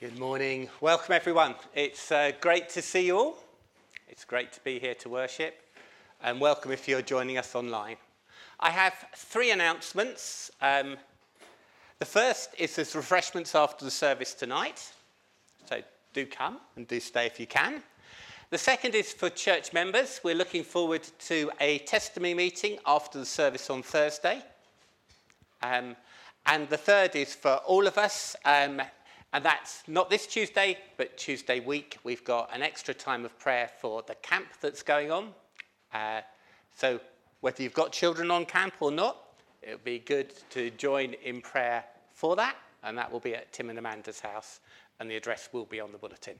Good morning. Welcome, everyone. It's great to see you all. It's great to be here to worship. And welcome if you're joining us online. I have three announcements. The first is there's refreshments after the service tonight. So do come and do stay if you can. The second is for church members. We're looking forward to a testimony meeting after the service on Thursday. And the third is for all of us. And that's not this Tuesday, but Tuesday week. We've got an extra time of prayer for the camp that's going on. So whether you've got children on camp or not, it would be good to join in prayer for that. And that will be at Tim and Amanda's house. And the address will be on the bulletin.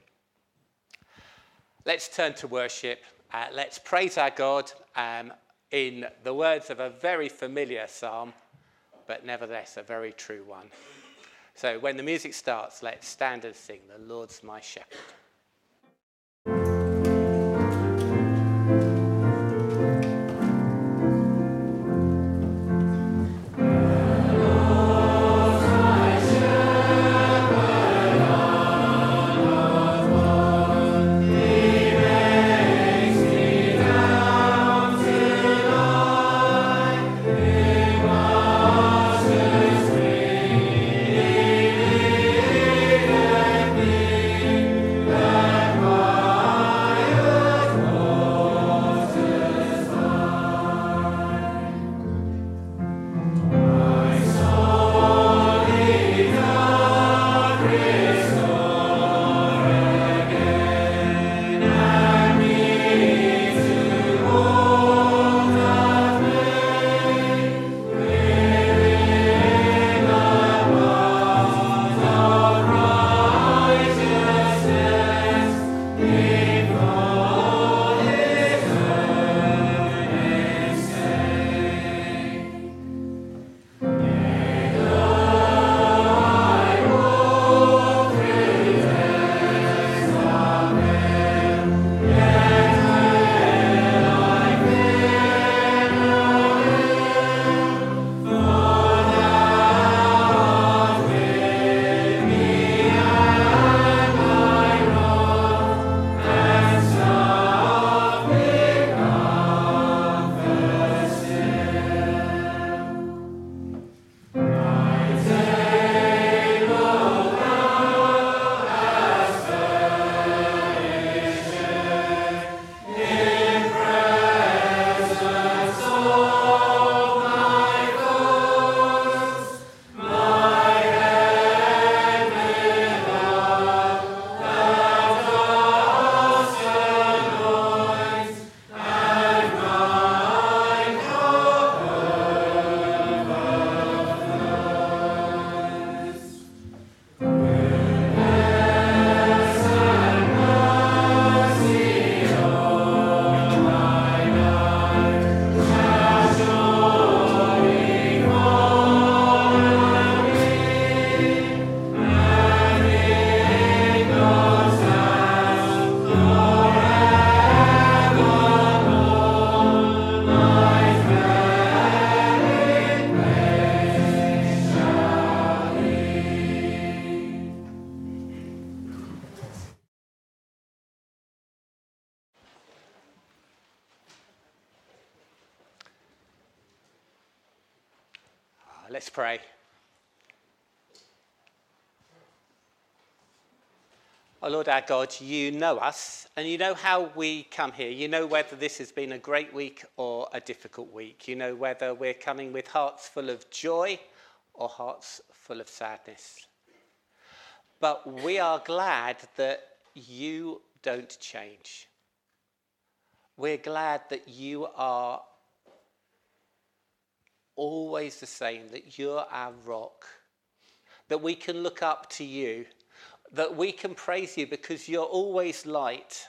Let's turn to worship. Let's praise our God in the words of a very familiar psalm, but nevertheless a very true one. So when the music starts, let's stand and sing, "The Lord's my shepherd." Let's pray. Oh Lord our God, you know us and you know how we come here. You know whether this has been a great week or a difficult week. You know whether we're coming with hearts full of joy or hearts full of sadness. But we are glad that you don't change. We're glad that you are always the same, that you're our rock, that we can look up to you, that we can praise you because you're always light,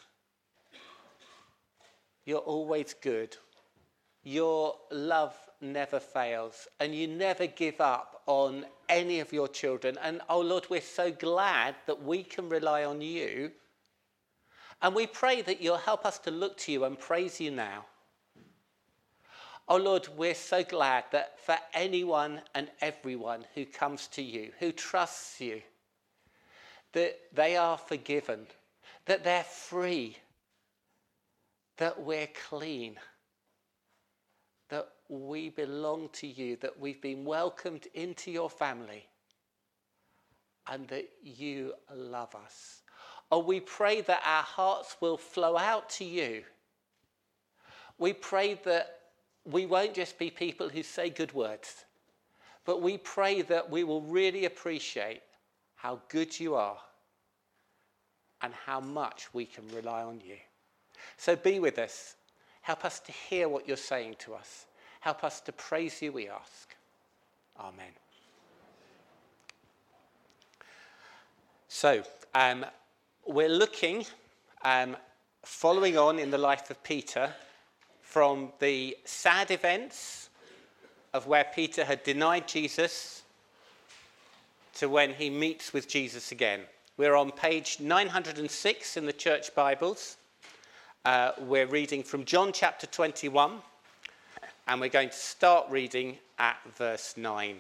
you're always good, your love never fails, and you never give up on any of your children. And oh Lord, we're so glad that we can rely on you, and we pray that you'll help us to look to you and praise you now. Oh Lord, we're so glad that for anyone and everyone who comes to you, who trusts you, that they are forgiven, that they're free, that we're clean, that we belong to you, that we've been welcomed into your family, and that you love us. Oh, we pray that our hearts will flow out to you. We pray that we won't just be people who say good words, but we pray that we will really appreciate how good you are and how much we can rely on you. So be with us. Help us to hear what you're saying to us. Help us to praise you, we ask. Amen. So, we're looking, following on in the life of Peter, from the sad events of where Peter had denied Jesus to when he meets with Jesus again. We're on page 906 in the church Bibles. We're reading from John chapter 21, and we're going to start reading at verse 9.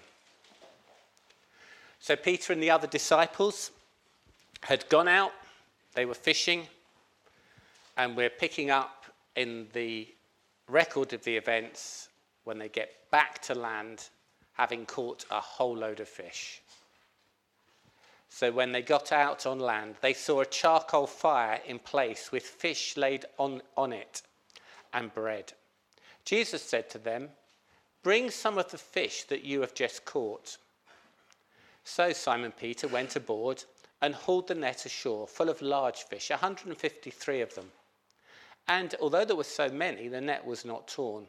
So Peter and the other disciples had gone out, they were fishing, and we're picking up in the record of the events when they get back to land, having caught a whole load of fish. So when they got out on land, they saw a charcoal fire in place with fish laid on it and bread. Jesus said to them, "Bring some of the fish that you have just caught." So Simon Peter went aboard and hauled the net ashore full of large fish, 153 of them. And although there were so many, the net was not torn.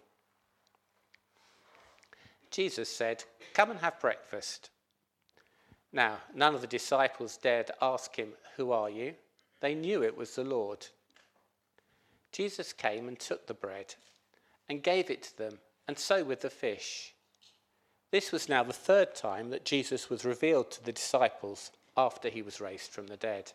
Jesus said, "Come and have breakfast." Now, none of the disciples dared ask him, "Who are you?" They knew it was the Lord. Jesus came and took the bread and gave it to them, and so with the fish. This was now the third time that Jesus was revealed to the disciples after he was raised from the dead.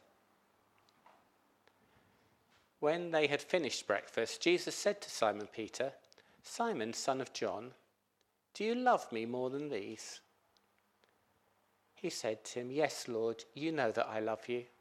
When they had finished breakfast, Jesus said to Simon Peter, "Simon, son of John, do you love me more than these?" He said to him, "Yes, Lord, you know that I love you."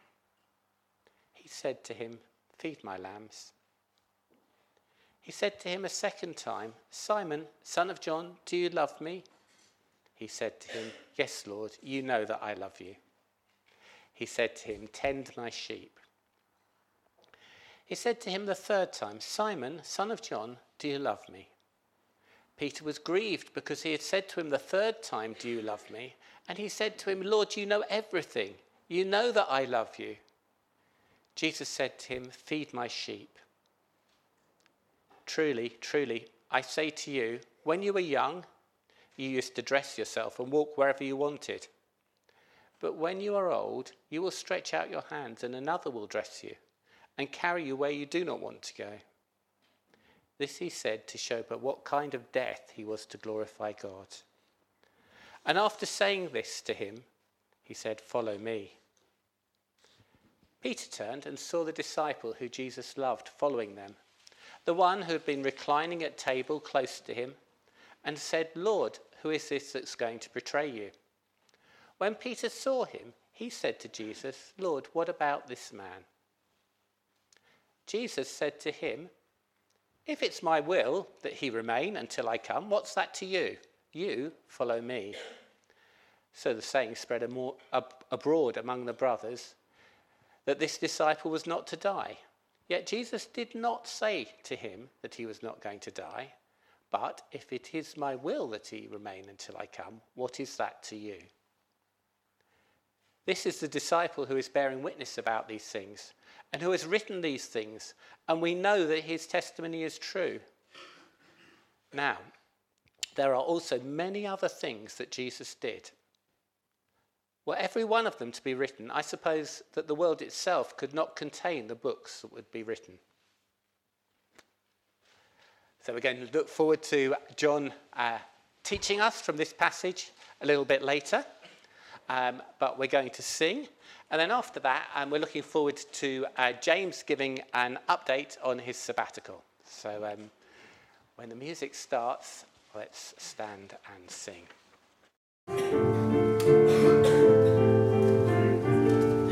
He said to him, "Feed my lambs." He said to him a second time, "Simon, son of John, do you love me?" He said to him, "Yes, Lord, you know that I love you." He said to him, "Tend my sheep." He said to him the third time, "Simon, son of John, do you love me?" Peter was grieved because he had said to him the third time, "Do you love me?" And he said to him, "Lord, you know everything. You know that I love you." Jesus said to him, "Feed my sheep. Truly, truly, I say to you, when you were young, you used to dress yourself and walk wherever you wanted. But when you are old, you will stretch out your hands and another will dress you and carry you where you do not want to go." This he said to show by what kind of death he was to glorify God. And after saying this to him, he said, "Follow me." Peter turned and saw the disciple who Jesus loved following them, the one who had been reclining at table close to him, and said, "Lord, who is this that's going to betray you?" When Peter saw him, he said to Jesus, "Lord, what about this man?" Jesus said to him, "If it's my will that he remain until I come, what's that to you? You follow me." So the saying spread abroad among the brothers that this disciple was not to die. Yet Jesus did not say to him that he was not going to die, but if it is my will that he remain until I come, what is that to you? This is the disciple who is bearing witness about these things and who has written these things, and we know that his testimony is true. Now, there are also many other things that Jesus did. Were every one of them to be written, I suppose that the world itself could not contain the books that would be written. So we're going to look forward to John teaching us from this passage a little bit later, but we're going to sing. And then after that, we're looking forward to James giving an update on his sabbatical. So when the music starts, let's stand and sing.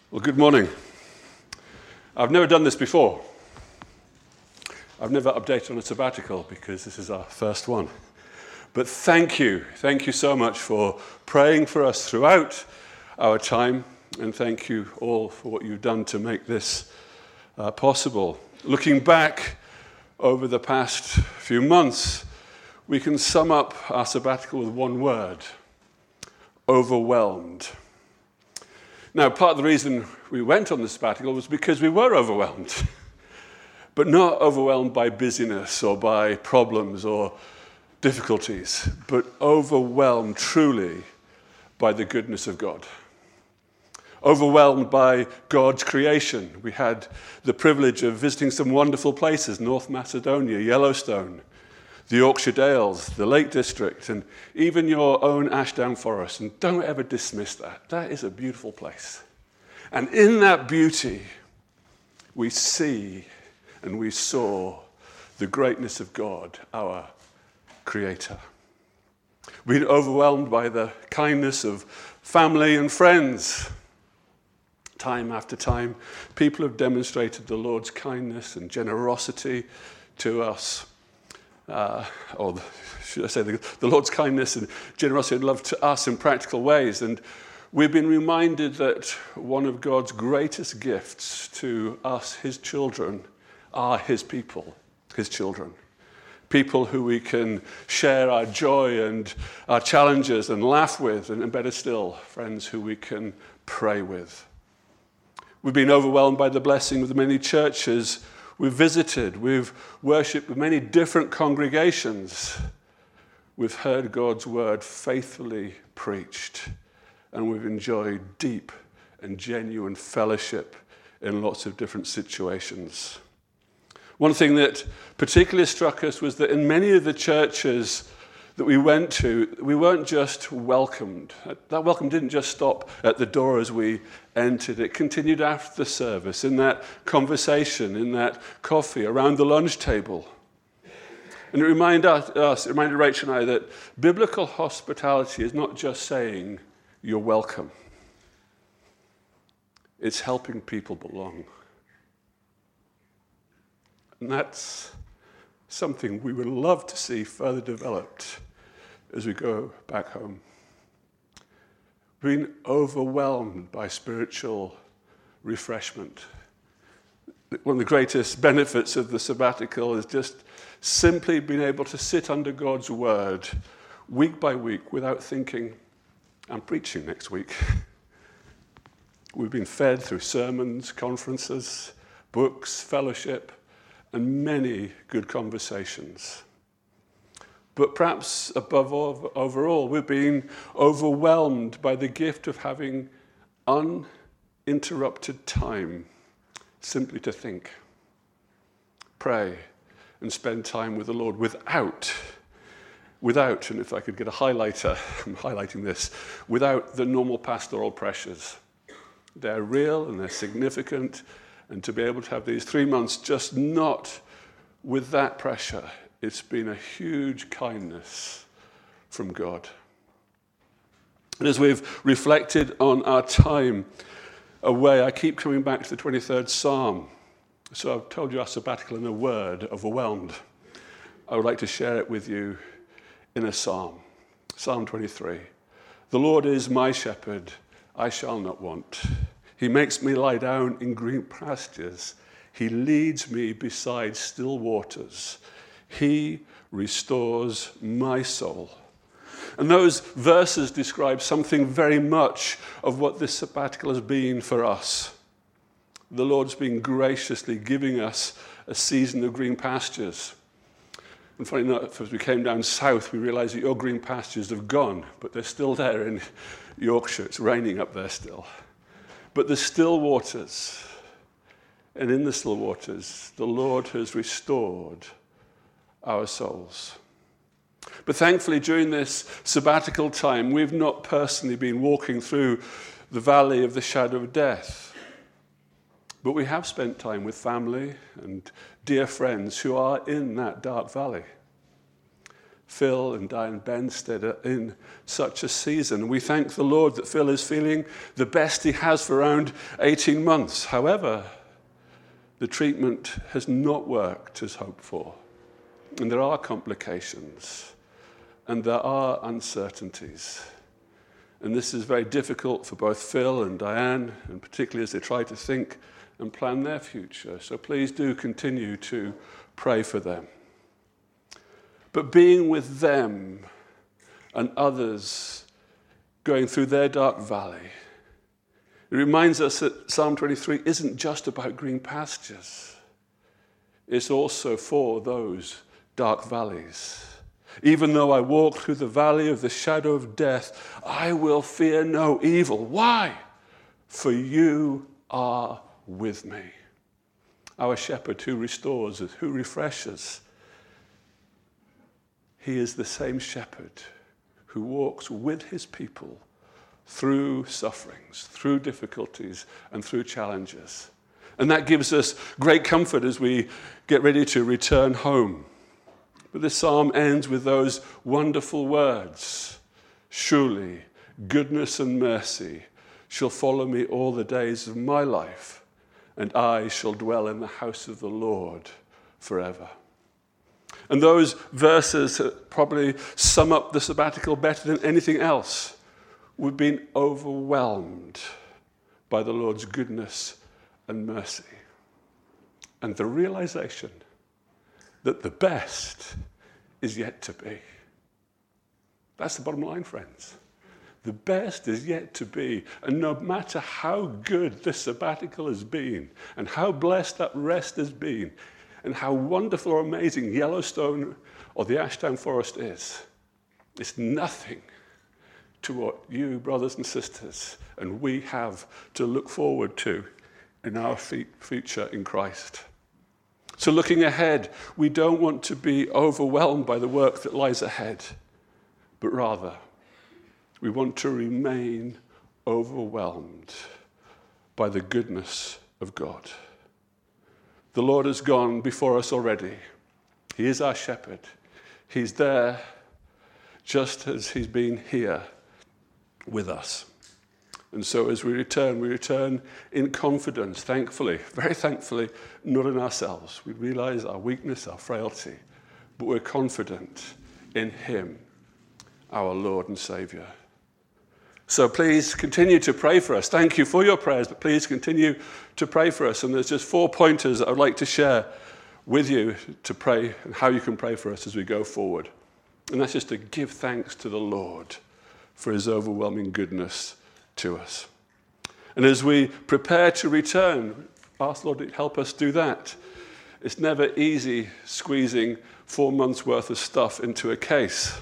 Well, good morning. I've never done this before. I've never updated on a sabbatical because this is our first one. But thank you so much for praying for us throughout our time, and thank you all for what you've done to make this possible. Looking back over the past few months, we can sum up our sabbatical with one word: overwhelmed. Now, part of the reason we went on the sabbatical was because we were overwhelmed, but not overwhelmed by busyness or by problems or difficulties, but overwhelmed truly by the goodness of God. Overwhelmed by God's creation. We had the privilege of visiting some wonderful places: North Macedonia, Yellowstone, the Yorkshire Dales, the Lake District, and even your own Ashdown Forest. And don't ever dismiss that. That is a beautiful place. And in that beauty, we see and we saw the greatness of God, our Creator. We're overwhelmed by the kindness of family and friends. Time after time, people have demonstrated the Lord's kindness and generosity to us. Should I say the Lord's kindness and generosity and love to us in practical ways. And we've been reminded that one of God's greatest gifts to us, his children, are his people, his children. People who we can share our joy and our challenges and laugh with, and better still, friends who we can pray with. We've been overwhelmed by the blessing of the many churches we've visited. We've worshipped with many different congregations. We've heard God's word faithfully preached, and we've enjoyed deep and genuine fellowship in lots of different situations. One thing that particularly struck us was that in many of the churches that we went to, we weren't just welcomed. That welcome didn't just stop at the door as we entered. It continued after the service, in that conversation, in that coffee, around the lunch table. And it reminded Rachel and I that biblical hospitality is not just saying, "You're welcome." It's helping people belong. And that's something we would love to see further developed as we go back home. Being overwhelmed by spiritual refreshment. One of the greatest benefits of the sabbatical is just simply being able to sit under God's word week by week without thinking, "I'm preaching next week." We've been fed through sermons, conferences, books, fellowship, and many good conversations. But perhaps above all, overall, we're being overwhelmed by the gift of having uninterrupted time simply to think, pray, and spend time with the Lord without, and if I could get a highlighter, I'm highlighting this, without the normal pastoral pressures. They're real and they're significant, and to be able to have these 3 months just not with that pressure, it's been a huge kindness from God. And as we've reflected on our time away, I keep coming back to the 23rd Psalm. So I've told you our sabbatical in a word, overwhelmed. I would like to share it with you in a psalm. Psalm 23. The Lord is my shepherd, I shall not want. He makes me lie down in green pastures. He leads me beside still waters. He restores my soul. And those verses describe something very much of what this sabbatical has been for us. The Lord's been graciously giving us a season of green pastures. And funny enough, as we came down south, we realized that your green pastures have gone, but they're still there in Yorkshire. It's raining up there still. But the still waters, and in the still waters, the Lord has restored our souls. But thankfully, during this sabbatical time, we've not personally been walking through the valley of the shadow of death. But we have spent time with family and dear friends who are in that dark valley. Phil and Diane Benstead are in such a season. We thank the Lord that Phil is feeling the best he has for around 18 months. However, the treatment has not worked as hoped for. And there are complications. And there are uncertainties. And this is very difficult for both Phil and Diane, and particularly as they try to think and plan their future. So please do continue to pray for them. But being with them and others going through their dark valley, it reminds us that Psalm 23 isn't just about green pastures. It's also for those dark valleys. Even though I walk through the valley of the shadow of death, I will fear no evil. Why? For you are with me. Our shepherd who restores us, who refreshes. He is the same shepherd who walks with his people through sufferings, through difficulties, and through challenges. And that gives us great comfort as we get ready to return home. But this psalm ends with those wonderful words. Surely goodness and mercy shall follow me all the days of my life, and I shall dwell in the house of the Lord forever. And those verses probably sum up the sabbatical better than anything else. We've been overwhelmed by the Lord's goodness and mercy. And the realization that the best is yet to be. That's the bottom line, friends. The best is yet to be. And no matter how good this sabbatical has been, and how blessed that rest has been, and how wonderful or amazing Yellowstone or the Ashdown Forest is, it's nothing to what you, brothers and sisters, and we have to look forward to in our future in Christ. So looking ahead, we don't want to be overwhelmed by the work that lies ahead, but rather we want to remain overwhelmed by the goodness of God. The Lord has gone before us already. He is our shepherd. He's there just as he's been here with us. And so as we return in confidence, thankfully, very thankfully, not in ourselves. We realize our weakness, our frailty, but we're confident in him, our Lord and Savior. So please continue to pray for us. Thank you for your prayers, but please continue to pray for us. And there's just 4 pointers that I'd like to share with you to pray and how you can pray for us as we go forward. And that's just to give thanks to the Lord for his overwhelming goodness to us. And as we prepare to return, ask the Lord to help us do that. It's never easy squeezing 4 months' worth of stuff into a case.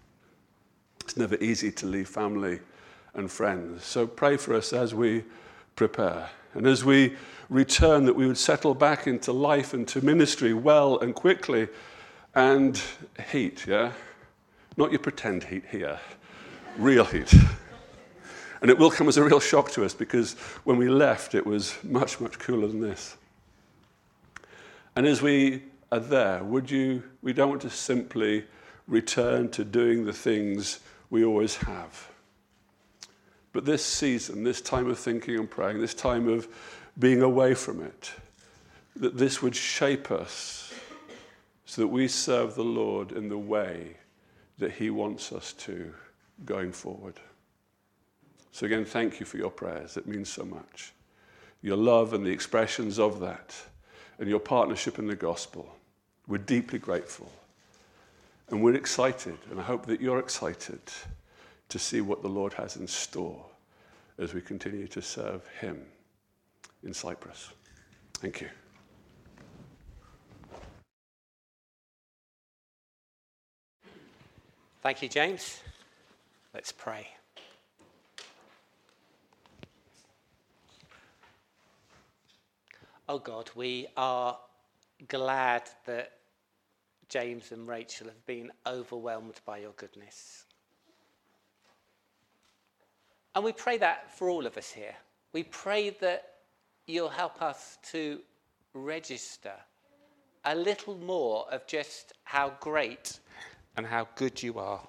It's never easy to leave family and friends. So pray for us as we prepare. And as we return, that we would settle back into life and to ministry well and quickly. And heat, yeah? Not your pretend heat here. Real heat. And it will come as a real shock to us because when we left, it was much, much cooler than this. And as we are there, we don't want to simply return to doing the things we always have. But this season, this time of thinking and praying, this time of being away from it, that this would shape us so that we serve the Lord in the way that he wants us to going forward. So again, thank you for your prayers. It means so much. Your love and the expressions of that and your partnership in the gospel. We're deeply grateful. And we're excited, and I hope that you're excited to see what the Lord has in store as we continue to serve him in Cyprus. Thank you. Thank you, James. Let's pray. Oh God, we are glad that James and Rachel have been overwhelmed by your goodness. And we pray that for all of us here. We pray that you'll help us to register a little more of just how great and how good you are.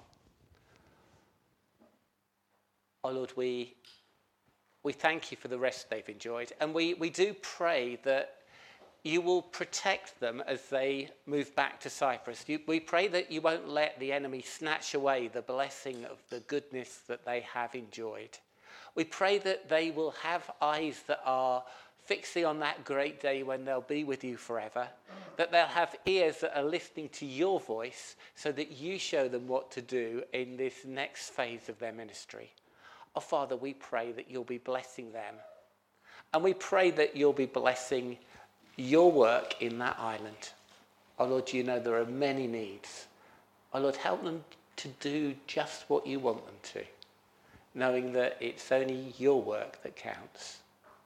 Oh Lord, we thank you for the rest they've enjoyed, and we do pray that you will protect them as they move back to Cyprus. We pray that you won't let the enemy snatch away the blessing of the goodness that they have enjoyed. We pray that they will have eyes that are fixing on that great day when they'll be with you forever, that they'll have ears that are listening to your voice so that you show them what to do in this next phase of their ministry. Oh, Father, we pray that you'll be blessing them. And we pray that you'll be blessing your work in that island. Oh, Lord, you know there are many needs. Oh, Lord, help them to do just what you want them to, knowing that it's only your work that counts.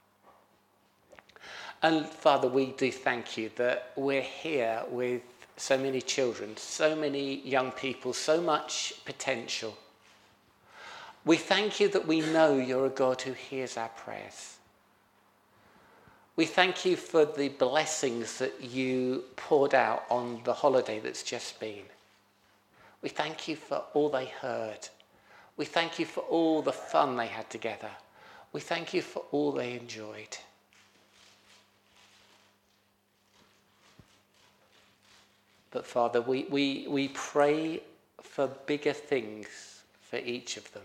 And Father, we do thank you that we're here with so many children, so many young people, so much potential. We thank you that we know you're a God who hears our prayers. We thank you for the blessings that you poured out on the holiday that's just been. We thank you for all they heard. We thank you for all the fun they had together. We thank you for all they enjoyed. But Father, we pray for bigger things for each of them.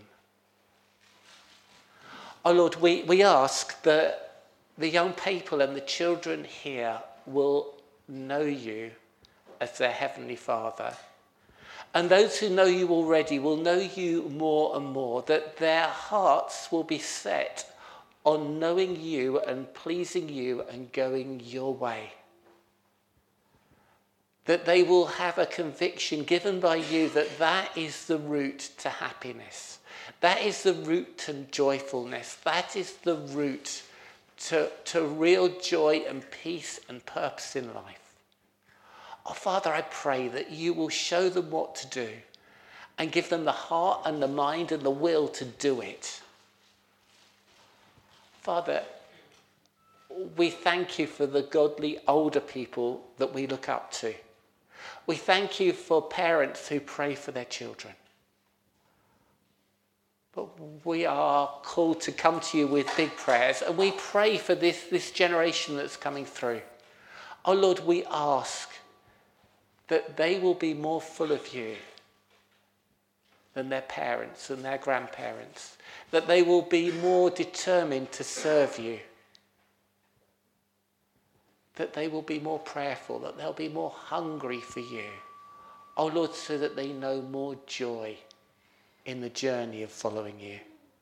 Oh Lord, we ask that the young people and the children here will know you as their Heavenly Father. And those who know you already will know you more and more, that their hearts will be set on knowing you and pleasing you and going your way. That they will have a conviction given by you that that is the route to happiness. That is the route to joyfulness. That is the route to real joy and peace and purpose in life. Oh, Father, I pray that you will show them what to do and give them the heart and the mind and the will to do it. Father, we thank you for the godly older people that we look up to. We thank you for parents who pray for their children. But we are called to come to you with big prayers, and we pray for this generation that's coming through. Oh Lord, we ask that they will be more full of you than their parents and their grandparents, that they will be more determined to serve you, that they will be more prayerful, that they'll be more hungry for you. Oh Lord, so that they know more joy in the journey of following you.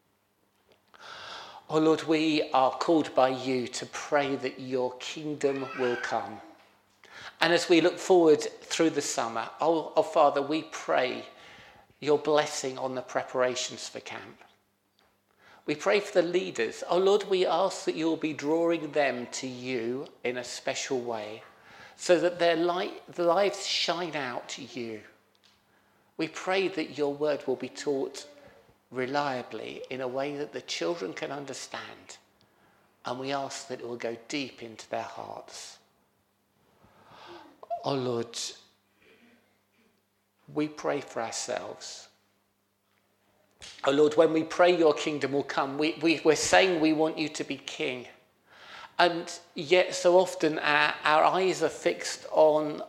Oh Lord, we are called by you to pray that your kingdom will come. And as we look forward through the summer, oh Father, we pray your blessing on the preparations for camp. We pray for the leaders. Oh Lord, we ask that you'll be drawing them to you in a special way so that their lives shine out to you. We pray that your word will be taught reliably in a way that the children can understand. And we ask that it will go deep into their hearts. Oh Lord, we pray for ourselves. Oh Lord, when we pray your kingdom will come, we're saying we want you to be king. And yet so often our eyes are fixed on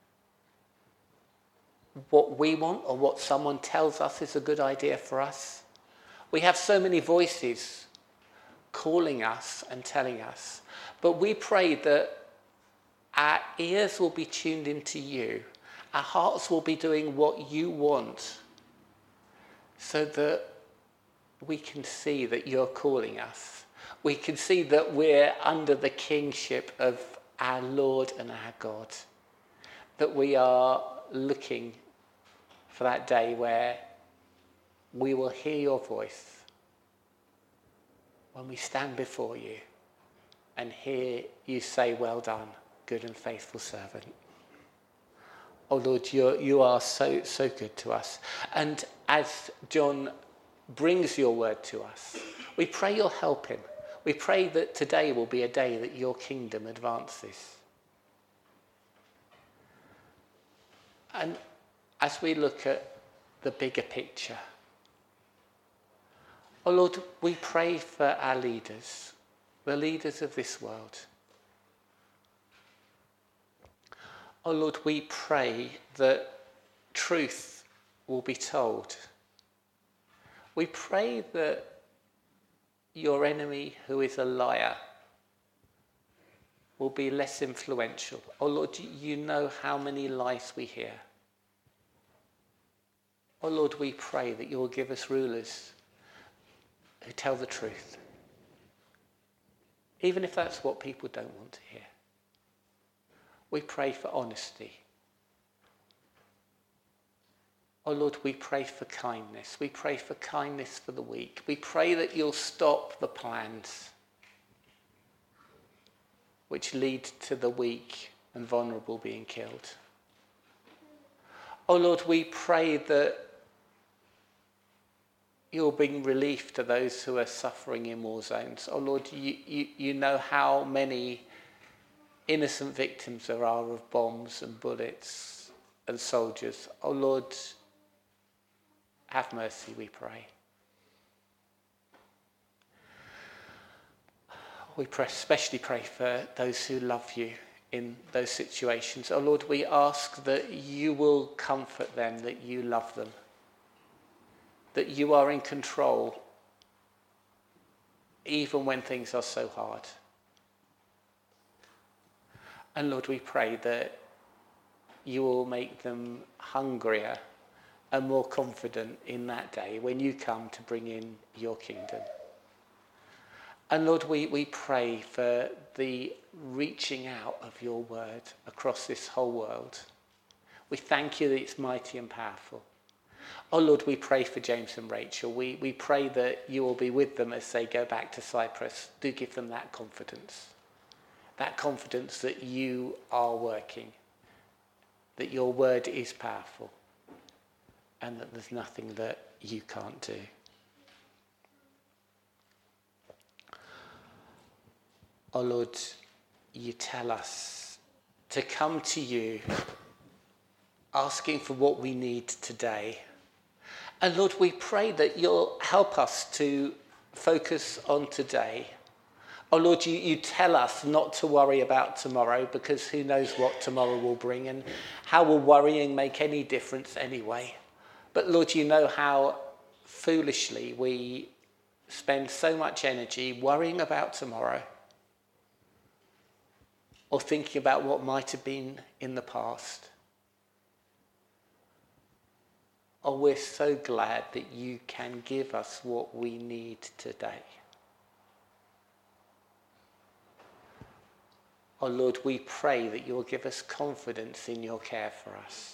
what we want or what someone tells us is a good idea for us. We have so many voices calling us and telling us. But we pray that our ears will be tuned into you. Our hearts will be doing what you want so that we can see that you're calling us. We can see that we're under the kingship of our Lord and our God. That we are looking for that day where we will hear your voice when we stand before you and hear you say, well done, good and faithful servant. Oh Lord, you are so good to us. And as John brings your word to us, we pray you'll help him. We pray that today will be a day that your kingdom advances. And as we look at the bigger picture, oh Lord, we pray for our leaders, the leaders of this world. Oh Lord, we pray that truth will be told. We pray that your enemy, who is a liar, will be less influential. Oh Lord, you know how many lies we hear. Oh Lord, we pray that you will give us rulers who tell the truth, even if that's what people don't want to hear. We pray for honesty. Oh Lord, we pray for kindness. We pray for kindness for the weak. We pray that you'll stop the plans which lead to the weak and vulnerable being killed. Oh Lord, we pray that you'll bring relief to those who are suffering in war zones. Oh Lord, you know how many innocent victims there are of bombs and bullets and soldiers. Oh Lord, have mercy, we pray. We especially pray for those who love you in those situations. Oh Lord, we ask that you will comfort them, that you love them, that you are in control even when things are so hard. And Lord, we pray that you will make them hungrier and more confident in that day when you come to bring in your kingdom. And Lord, we pray for the reaching out of your word across this whole world. We thank you that it's mighty and powerful. Oh Lord, we pray for James and Rachel. We pray that you will be with them as they go back to Cyprus. Do give them that confidence that you are working, that your word is powerful, and that there's nothing that you can't do. Oh Lord, you tell us to come to you asking for what we need today. And Lord, we pray that you'll help us to focus on today. Oh Lord, you tell us not to worry about tomorrow, because who knows what tomorrow will bring, and how will worrying make any difference anyway? But Lord, you know how foolishly we spend so much energy worrying about tomorrow, or thinking about what might have been in the past. Oh, we're so glad that you can give us what we need today. Oh Lord, we pray that you'll give us confidence in your care for us.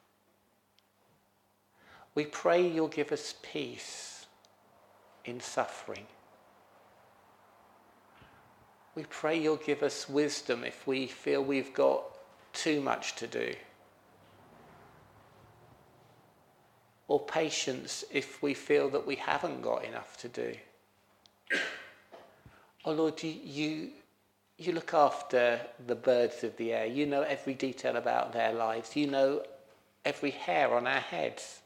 We pray you'll give us peace in suffering. We pray you'll give us wisdom if we feel we've got too much to do. Or patience if we feel that we haven't got enough to do. Oh Lord, you look after the birds of the air. You know every detail about their lives. You know every hair on our heads.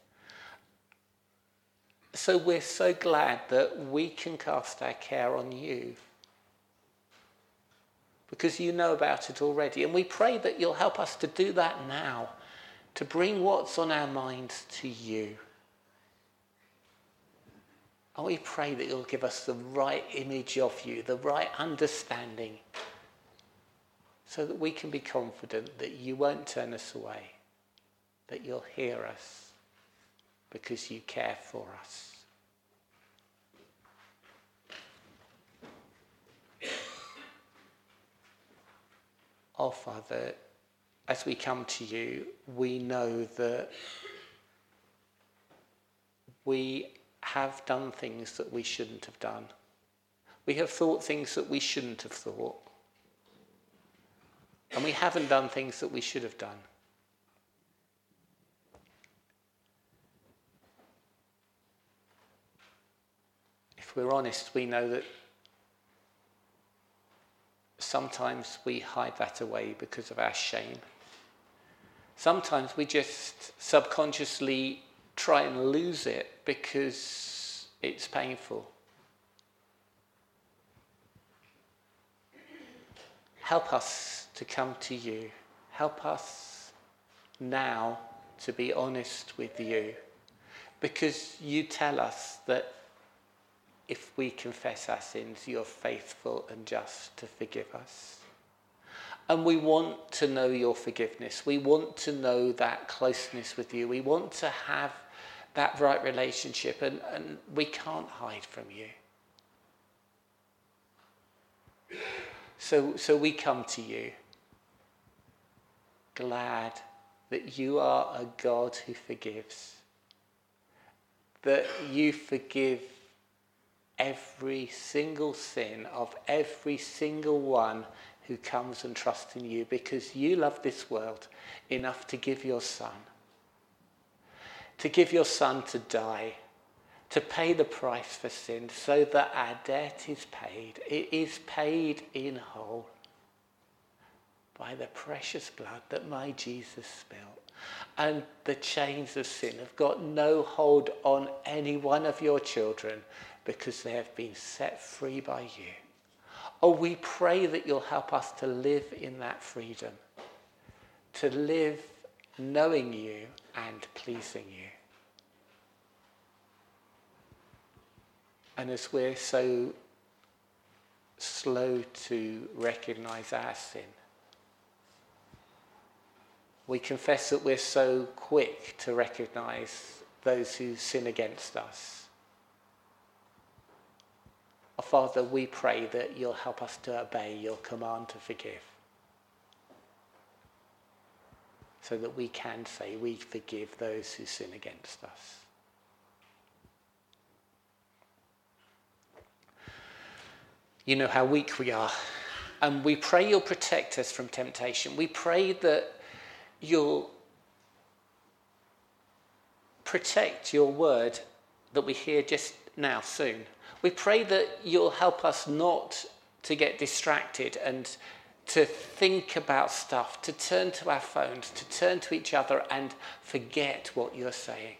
So we're so glad that we can cast our care on you, because you know about it already. And we pray that you'll help us to do that now, to bring what's on our minds to you. And we pray that you'll give us the right image of you, the right understanding, so that we can be confident that you won't turn us away, that you'll hear us because you care for us. Oh, Father, as we come to you, we know that we have done things that we shouldn't have done. We have thought things that we shouldn't have thought. And we haven't done things that we should have done. If we're honest, we know that sometimes we hide that away because of our shame. Sometimes we just subconsciously try and lose it because it's painful. Help us to come to you. Help us now to be honest with you, because you tell us that if we confess our sins, you're faithful and just to forgive us. And we want to know your forgiveness. We want to know that closeness with you. We want to have that right relationship, and we can't hide from you. So we come to you, glad that you are a God who forgives, that you forgive every single sin of every single one who comes and trusts in you, because you love this world enough to give your Son. To give your Son to die, to pay the price for sin, so that our debt is paid. It is paid in whole by the precious blood that my Jesus spilled. And the chains of sin have got no hold on any one of your children, because they have been set free by you. Oh, we pray that you'll help us to live in that freedom, to live knowing you and pleasing you. And as we're so slow to recognize our sin, we confess that we're so quick to recognize those who sin against us. Oh, Father, we pray that you'll help us to obey your command to forgive, so that we can say we forgive those who sin against us. You know how weak we are, and we pray you'll protect us from temptation. We pray that you'll protect your word that we hear just now, soon. We pray that you'll help us not to get distracted and to think about stuff, to turn to our phones, to turn to each other and forget what you're saying.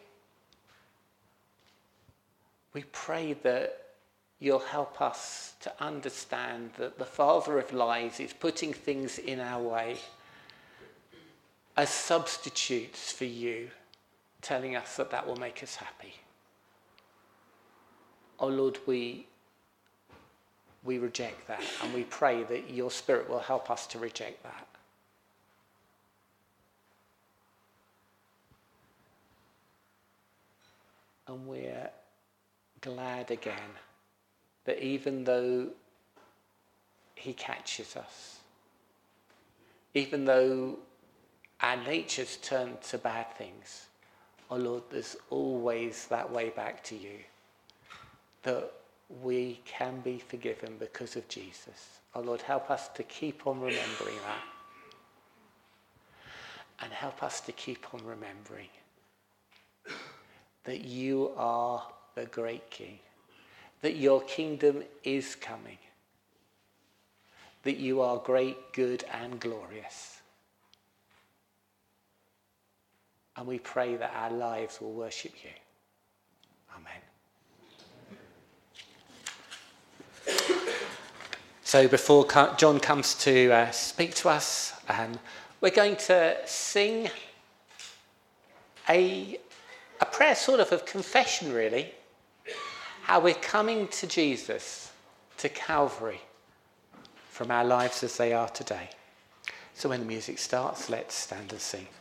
We pray that you'll help us to understand that the father of lies is putting things in our way as substitutes for you, telling us that that will make us happy. Oh Lord, we reject that, and we pray that your Spirit will help us to reject that. And we're glad again that even though he catches us, even though our natures turn to bad things, oh Lord, there's always that way back to you, that we can be forgiven because of Jesus. Oh Lord, help us to keep on remembering that. And help us to keep on remembering that you are the great King, that your kingdom is coming, that you are great, good, and glorious. And we pray that our lives will worship you. Amen. So before John comes to speak to us, we're going to sing a prayer sort of confession, really. How we're coming to Jesus, to Calvary, from our lives as they are today. So when the music starts, let's stand and sing.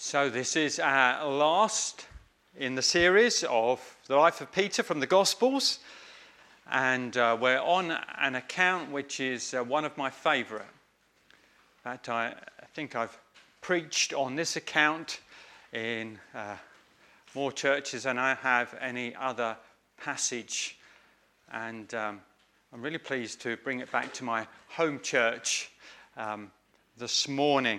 So this is our last in the series of the life of Peter from the Gospels, and we're on an account which is one of my favourite. In fact, I think I've preached on this account in more churches than I have any other passage, and I'm really pleased to bring it back to my home church this morning.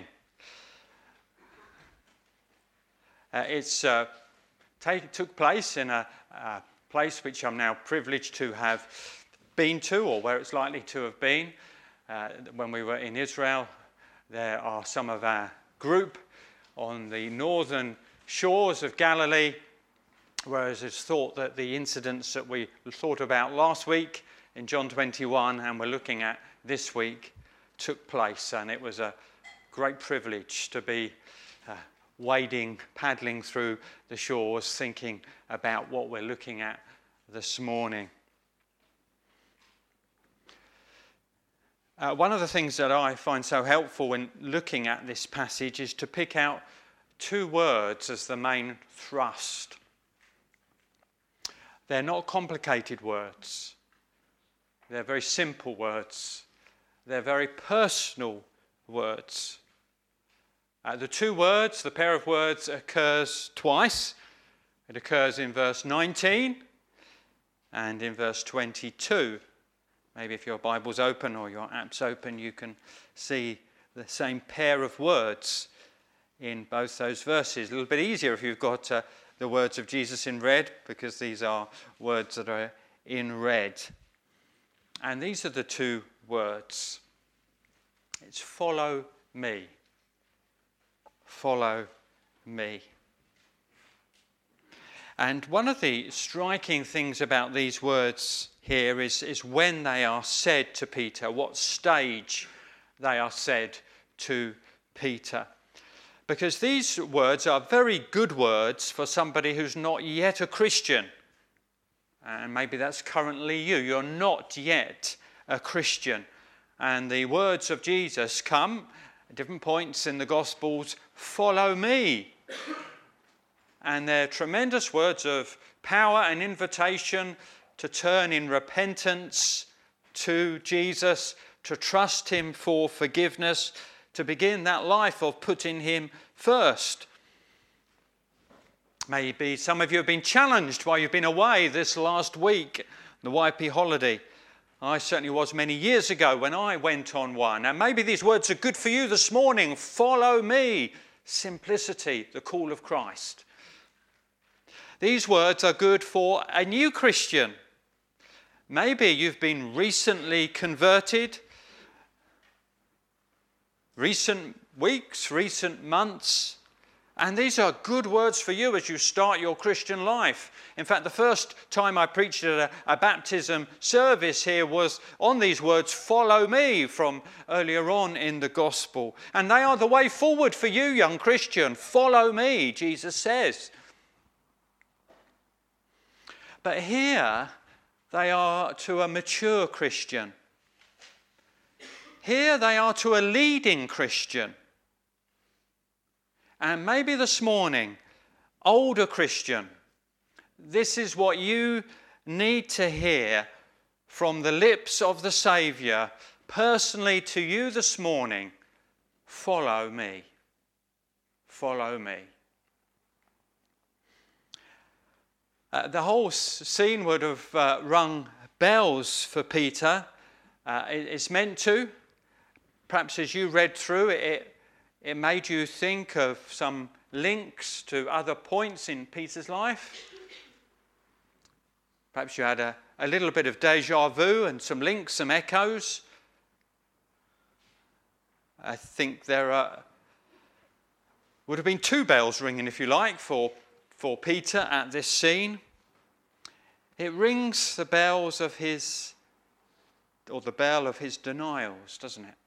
It took place in a place which I'm now privileged to have been to, or where it's likely to have been. When we were in Israel, there are some of our group on the northern shores of Galilee, whereas it's thought that the incidents that we thought about last week in John 21 and we're looking at this week took place, and it was a great privilege to be paddling through the shores, thinking about what we're looking at this morning. One of the things that I find so helpful when looking at this passage is to pick out two words as the main thrust. They're not complicated words. They're very simple words. They're very personal words. The two words, the pair of words, occurs twice. It occurs in verse 19 and in verse 22. Maybe if your Bible's open or your app's open, you can see the same pair of words in both those verses. A little bit easier if you've got the words of Jesus in red, because these are words that are in red. And these are the two words. It's follow me. Follow me. And one of the striking things about these words here is when they are said to Peter, what stage they are said to Peter. Because these words are very good words for somebody who's not yet a Christian. And maybe that's currently you. You're not yet a Christian. And the words of Jesus come at different points in the Gospels, follow me. And they're tremendous words of power and invitation to turn in repentance to Jesus, to trust him for forgiveness, to begin that life of putting him first. Maybe some of you have been challenged while you've been away this last week, the YP holiday. I certainly was many years ago when I went on one. And maybe these words are good for you this morning. Follow me. Simplicity, the call of Christ. These words are good for a new Christian. Maybe you've been recently converted, recent weeks, recent months, and these are good words for you as you start your Christian life. In fact, the first time I preached at a baptism service here was on these words, follow me, from earlier on in the gospel. And they are the way forward for you, young Christian. Follow me, Jesus says. But here they are to a mature Christian. Here they are to a leading Christian. And maybe this morning, older Christian, this is what you need to hear from the lips of the Saviour personally to you this morning. Follow me. Follow me. The whole scene would have rung bells for Peter. It's meant to. Perhaps as you read through it, it made you think of some links to other points in Peter's life. Perhaps you had a little bit of déjà vu and some links, some echoes. I think there would have been two bells ringing, if you like, for Peter at this scene. It rings the bells of the bell of his denials, doesn't it?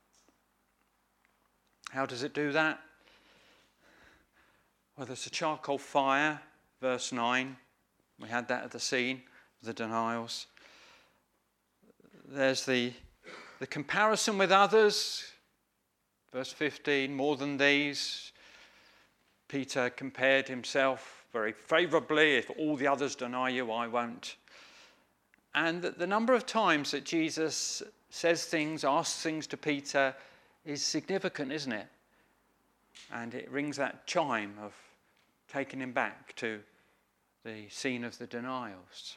How does it do that? Well, there's a charcoal fire, verse 9. We had that at the scene, the denials. There's the comparison with others, verse 15, more than these. Peter compared himself very favourably. If all the others deny you, I won't. And the number of times that Jesus says things, asks things to Peter is significant, isn't it? And it rings that chime of taking him back to the scene of the denials.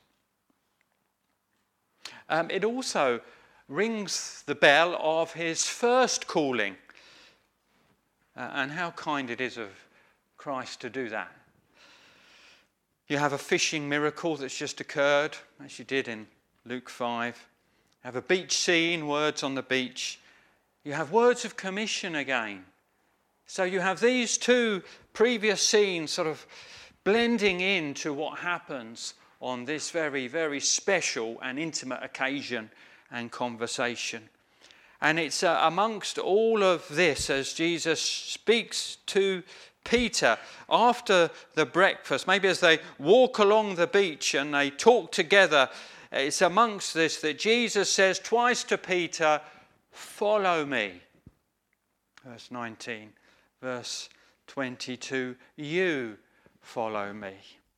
It also rings the bell of his first calling. And how kind it is of Christ to do that. You have a fishing miracle that's just occurred, as you did in Luke 5. You have a beach scene, words on the beach. You have words of commission again. So you have these two previous scenes sort of blending into what happens on this very, very special and intimate occasion and conversation. And it's amongst all of this, as Jesus speaks to Peter after the breakfast, maybe as they walk along the beach and they talk together, it's amongst this that Jesus says twice to Peter, "Follow me." Verse 19, verse 22, "You follow me."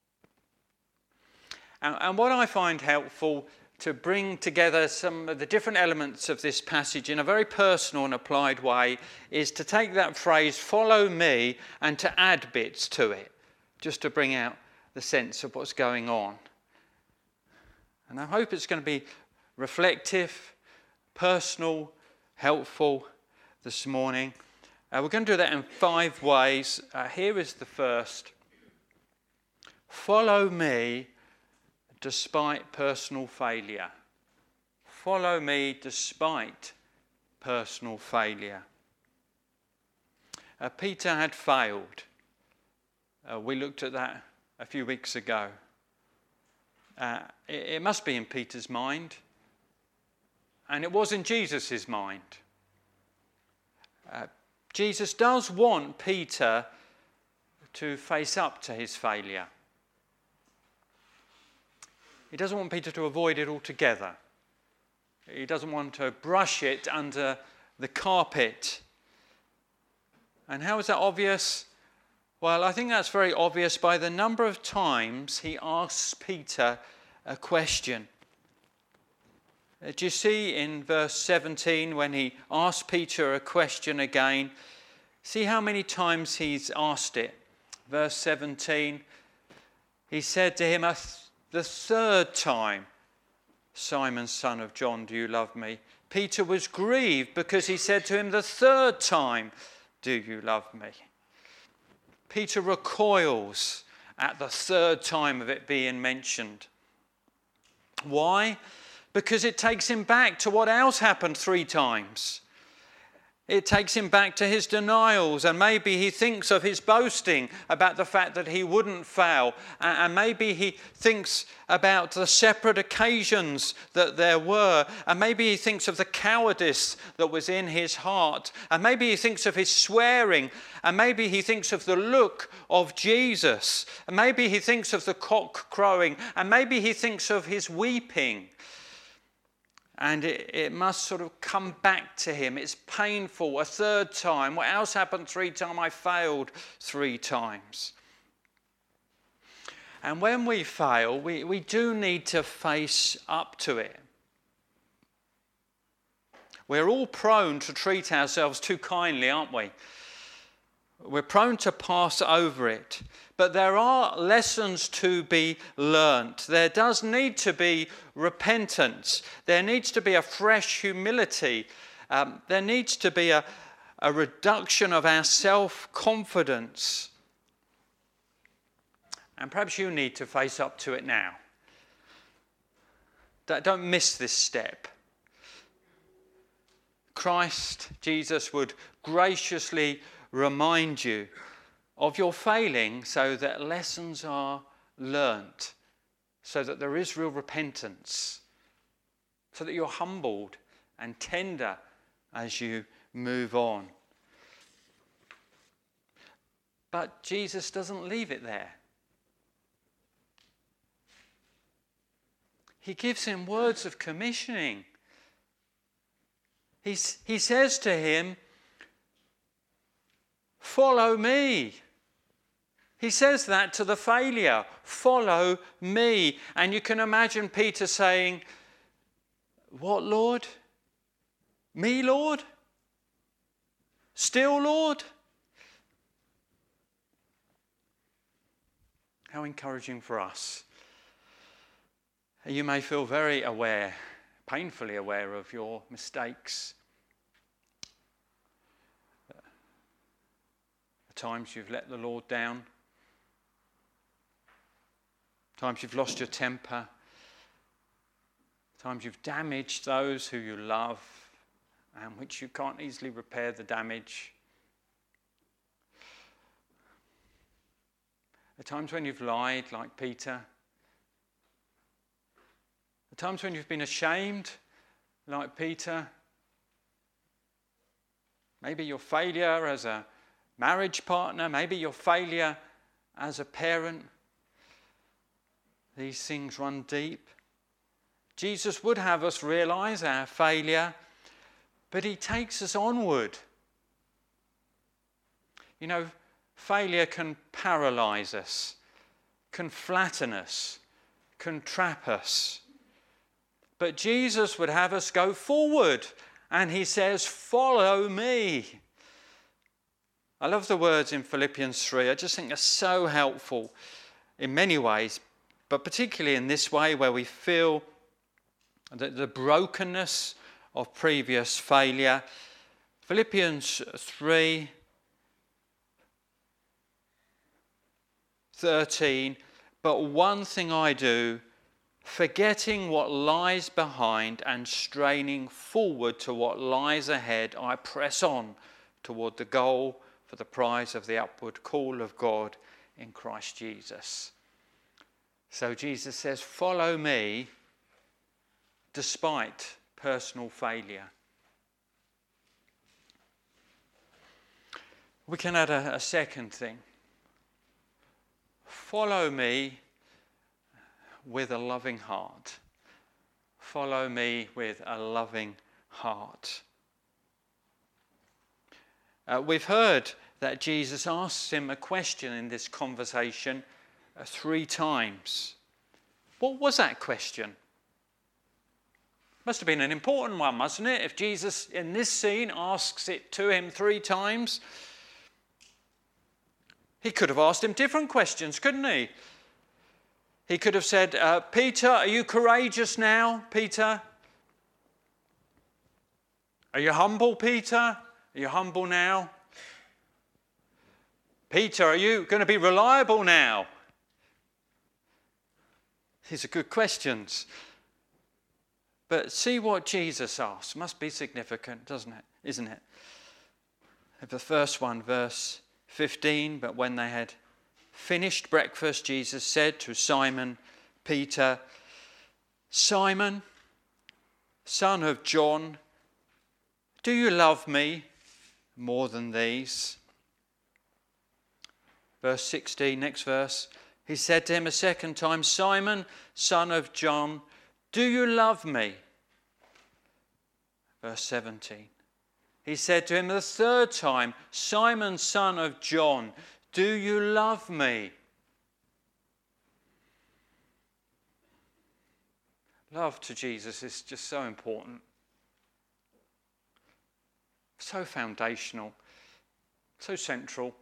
And what I find helpful to bring together some of the different elements of this passage in a very personal and applied way is to take that phrase, "follow me," and to add bits to it, just to bring out the sense of what's going on. And I hope it's going to be reflective, personal, helpful this morning. We're going to do that in 5 ways. Here is the first. Follow me despite personal failure. Follow me despite personal failure. Peter had failed. We looked at that a few weeks ago. It must be in Peter's mind. And it was in Jesus' mind. Jesus does want Peter to face up to his failure. He doesn't want Peter to avoid it altogether. He doesn't want to brush it under the carpet. And how is that obvious? Well, I think that's very obvious by the number of times he asks Peter a question. Do you see in verse 17 when he asks Peter a question again? See how many times he's asked it. Verse 17, he said to him the third time, "Simon, son of John, do you love me?" Peter was grieved because he said to him the third time, "Do you love me?" Peter recoils at the third time of it being mentioned. Why? Because it takes him back to what else happened 3 times. It takes him back to his denials, and maybe he thinks of his boasting about the fact that he wouldn't fail, and maybe he thinks about the separate occasions that there were, and maybe he thinks of the cowardice that was in his heart, and maybe he thinks of his swearing, and maybe he thinks of the look of Jesus, and maybe he thinks of the cock crowing, and maybe he thinks of his weeping. And it must sort of come back to him. It's painful. A third time. What else happened 3 times? I failed 3 times. And when we fail, we do need to face up to it. We're all prone to treat ourselves too kindly, aren't we? We're prone to pass over it. But there are lessons to be learnt. There does need to be repentance. There needs to be a fresh humility. There needs to be a reduction of our self-confidence. And perhaps you need to face up to it now. Don't miss this step. Christ, Jesus, would graciously remind you of your failing so that lessons are learnt, so that there is real repentance, so that you're humbled and tender as you move on. But Jesus doesn't leave it there. He gives him words of commissioning. He says to him, "Follow me." He says that to the failure. Follow me. And you can imagine Peter saying, what, Lord? Me, Lord? Still, Lord? How encouraging for us. You may feel very aware, painfully aware of your mistakes. At times you've let the Lord down. At times you've lost your temper. At times you've damaged those who you love and which you can't easily repair the damage. At times when you've lied like Peter. At times when you've been ashamed like Peter. Maybe your failure as a marriage partner, maybe your failure as a parent. These things run deep. Jesus would have us realize our failure, but he takes us onward. You know, failure can paralyze us, can flatten us, can trap us. But Jesus would have us go forward, and he says, follow me. I love the words in Philippians 3. I just think they're so helpful in many ways, but particularly in this way where we feel the brokenness of previous failure. Philippians 3:13, but one thing I do, forgetting what lies behind and straining forward to what lies ahead, I press on toward the goal for the prize of the upward call of God in Christ Jesus. So Jesus says, follow me despite personal failure. We can add a second thing. Follow me with a loving heart. Follow me with a loving heart. We've heard that Jesus asks him a question in this conversation 3 times. What was that question? Must have been an important one, mustn't it? If Jesus in this scene asks it to him 3 times, he could have asked him different questions, couldn't he? He could have said, Peter, are you courageous now, Peter? Are you humble, Peter? Are you humble now? Peter, are you going to be reliable now? These are good questions. But see what Jesus asks. Must be significant, doesn't it? Isn't it? The first one, verse 15, but when they had finished breakfast, Jesus said to Simon Peter, Simon, son of John, do you love me more than these? Verse 16, next verse. He said to him a second time, Simon, son of John, do you love me? Verse 17. He said to him the third time, Simon, son of John, do you love me? Love to Jesus is just so important. So foundational. So central.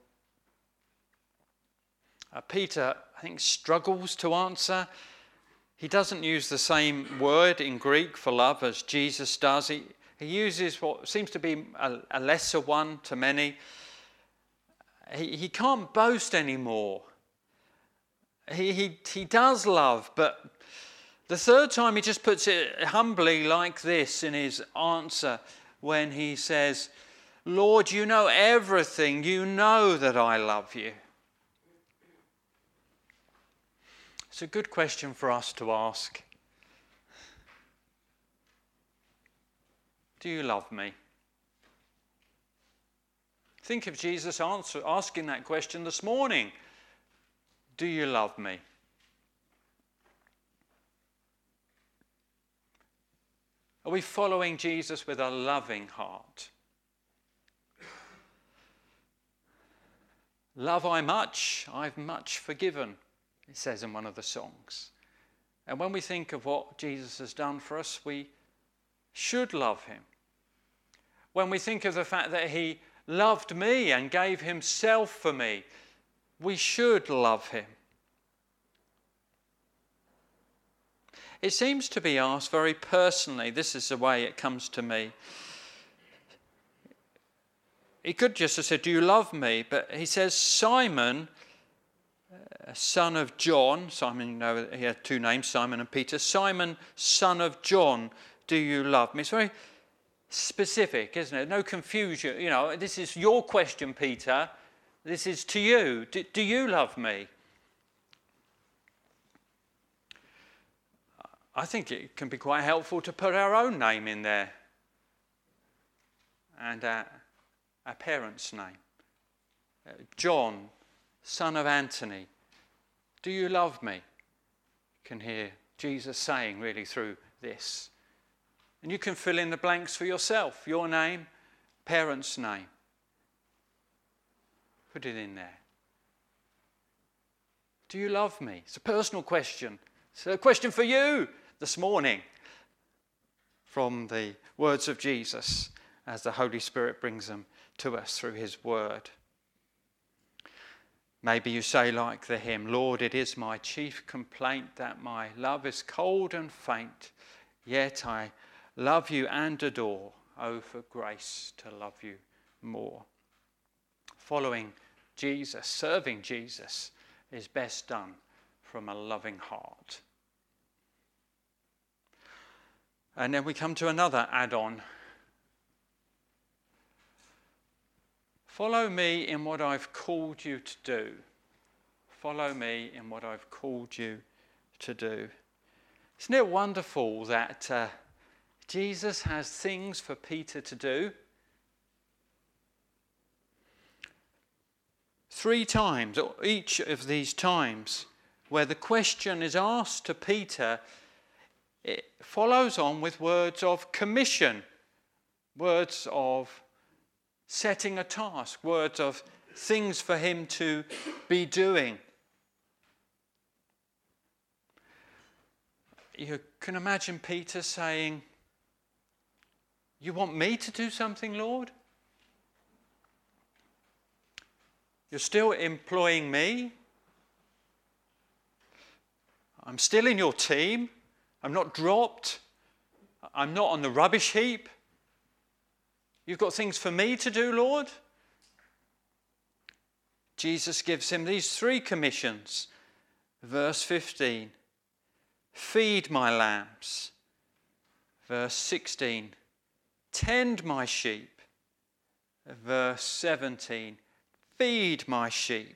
Peter, I think, struggles to answer. He doesn't use the same word in Greek for love as Jesus does. He uses what seems to be a lesser one to many. He can't boast anymore. He does love, but the third time he just puts it humbly like this in his answer when he says, Lord, you know everything. You know that I love you. It's a good question for us to ask. Do you love me? Think of Jesus asking that question this morning. Do you love me? Are we following Jesus with a loving heart? Love I much, I've much forgiven, it says in one of the songs. And when we think of what Jesus has done for us, we should love him. When we think of the fact that he loved me and gave himself for me, we should love him. It seems to be asked very personally. This is the way it comes to me. He could just have said, do you love me? But he says, Simon, son of John. Simon, you know, he had two names, Simon and Peter. Simon, son of John, do you love me? It's very specific, isn't it? No confusion. You know, this is your question, Peter. This is to you. Do you love me? I think it can be quite helpful to put our own name in there and our parents' name. John, son of Anthony, do you love me? You can hear Jesus saying really through this. And you can fill in the blanks for yourself, your name, parents' name. Put it in there. Do you love me? It's a personal question. It's a question for you this morning from the words of Jesus as the Holy Spirit brings them to us through his word. Maybe you say like the hymn, Lord, it is my chief complaint that my love is cold and faint, yet I love you and adore. Oh, for grace to love you more. Following Jesus, serving Jesus, is best done from a loving heart. And then we come to another add-on. Follow me in what I've called you to do. Follow me in what I've called you to do. Isn't it wonderful that Jesus has things for Peter to do? 3 times, or each of these times, where the question is asked to Peter, it follows on with words of commission, words of setting a task, words of things for him to be doing. You can imagine Peter saying, you want me to do something, Lord? You're still employing me? I'm still in your team. I'm not dropped. I'm not on the rubbish heap. You've got things for me to do, Lord? Jesus gives him these 3 commissions. Verse 15, feed my lambs. Verse 16, tend my sheep. Verse 17, feed my sheep.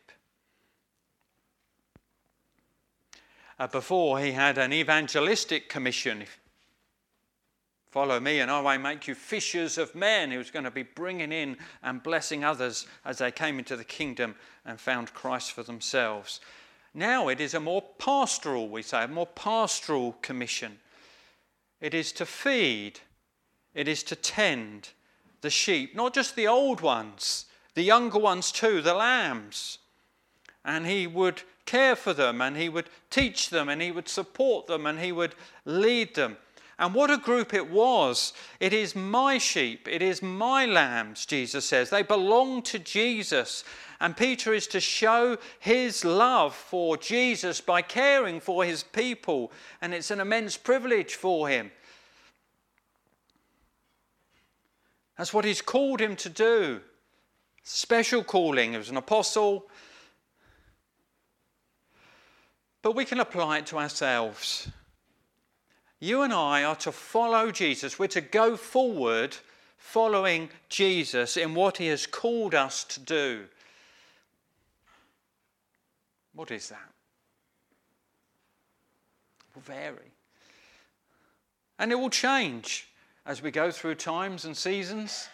Before he had an evangelistic commission. Follow me and I will make you fishers of men. He was going to be bringing in and blessing others as they came into the kingdom and found Christ for themselves. Now it is a more pastoral, we say, a more pastoral commission. It is to feed, it is to tend the sheep, not just the old ones, the younger ones too, the lambs. And he would care for them and he would teach them and he would support them and he would lead them. And what a group it was. It is my sheep, it is my lambs, Jesus says. They belong to Jesus. And Peter is to show his love for Jesus by caring for his people. And it's an immense privilege for him. That's what he's called him to do. Special calling. He was an apostle. But we can apply it to ourselves. You and I are to follow Jesus. We're to go forward following Jesus in what he has called us to do. What is that? It will vary. And it will change as we go through times and seasons.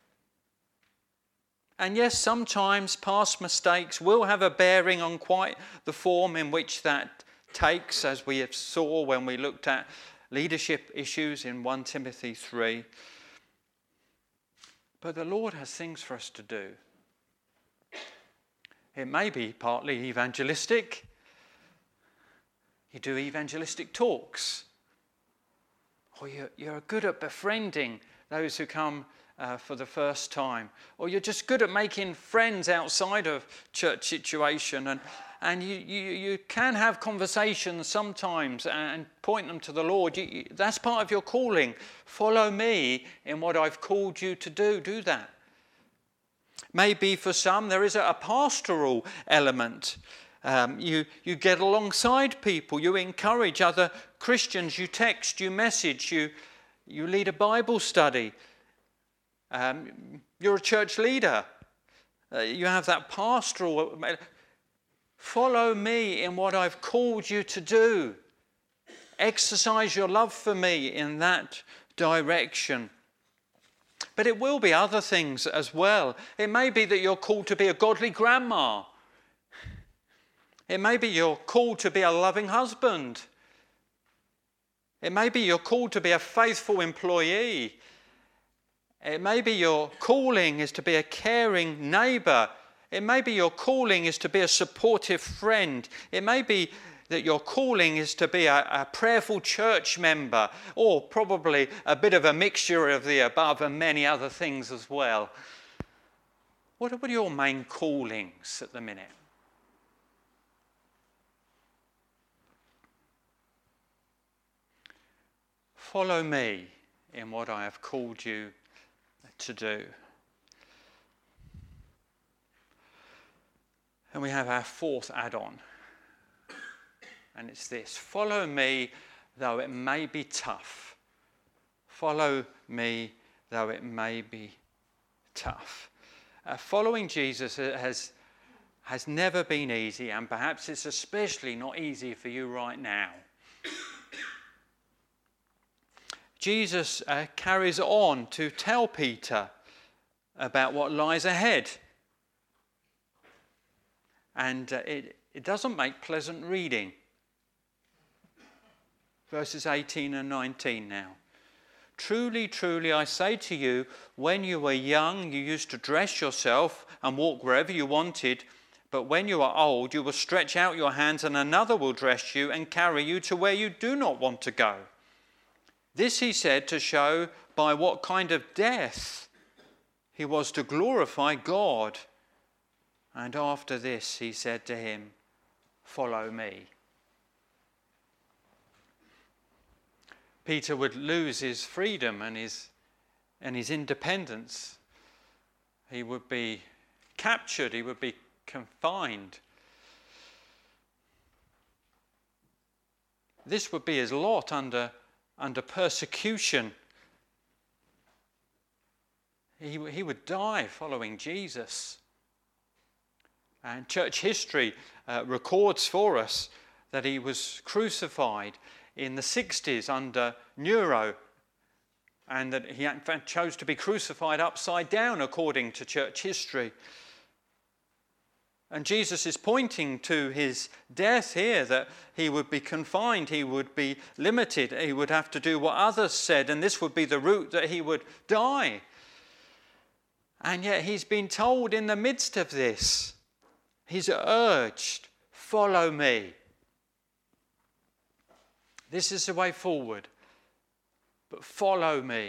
And yes, sometimes past mistakes will have a bearing on quite the form in which that takes, as we saw when we looked at leadership issues in 1 Timothy 3. But the Lord has things for us to do. It may be partly evangelistic. You do evangelistic talks. Or you're good at befriending those who come for the first time. Or you're just good at making friends outside of church situation. And you can have conversations sometimes and point them to the Lord. That's part of your calling. Follow me in what I've called you to do. Do that. Maybe for some there is a pastoral element. You get alongside people, you encourage other Christians, you text, you message, you lead a Bible study. You're a church leader. You have that pastoral. Follow me in what I've called you to do. Exercise your love for me in that direction. But it will be other things as well. It may be that you're called to be a godly grandma. It may be you're called to be a loving husband. It may be you're called to be a faithful employee. It may be your calling is to be a caring neighbour. It may be your calling is to be a supportive friend. It may be that your calling is to be a prayerful church member, or probably a bit of a mixture of the above and many other things as well. What are your main callings at the minute? Follow me in what I have called you to do. And we have our fourth add-on. And it's this: follow me though it may be tough. Follow me though it may be tough. Following Jesus has never been easy, and perhaps it's especially not easy for you right now. Jesus carries on to tell Peter about what lies ahead. And it doesn't make pleasant reading. Verses 18 and 19 now. Truly, truly, I say to you, when you were young, you used to dress yourself and walk wherever you wanted. But when you are old, you will stretch out your hands and another will dress you and carry you to where you do not want to go. This he said to show by what kind of death he was to glorify God. And after this he said to him, follow me. Peter would lose his freedom and his independence. He would be captured, he would be confined. This would be his lot under persecution. He would die following Jesus. And church history records for us that he was crucified in the 60s under Nero, and that he in fact chose to be crucified upside down according to church history. And Jesus is pointing to his death here, that he would be confined, he would be limited, he would have to do what others said, and this would be the route that he would die. And yet he's been told in the midst of this, he's urged, follow me. This is the way forward, but follow me.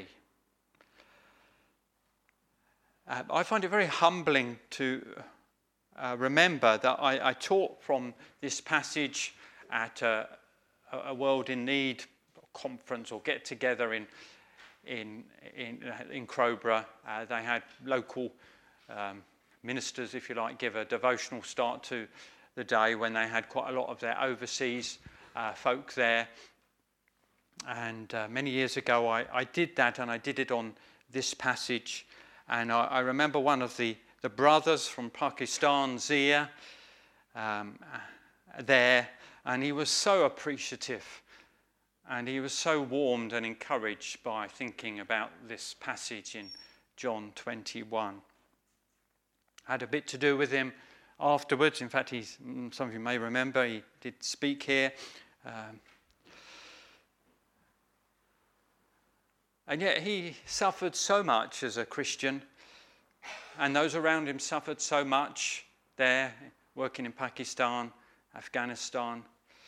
I find it very humbling to remember that I taught from this passage at a World in Need conference or get together in Crowborough. They had local ministers, if you like, give a devotional start to the day when they had quite a lot of their overseas folk there. And many years ago I did that, and I did it on this passage. And I remember one of the brothers from Pakistan, Zia, there, and he was so appreciative, and he was so warmed and encouraged by thinking about this passage in John 21. I had a bit to do with him afterwards. In fact, some of you may remember, he did speak here. And yet he suffered so much as a Christian, and those around him suffered so much there working in Pakistan, Afghanistan.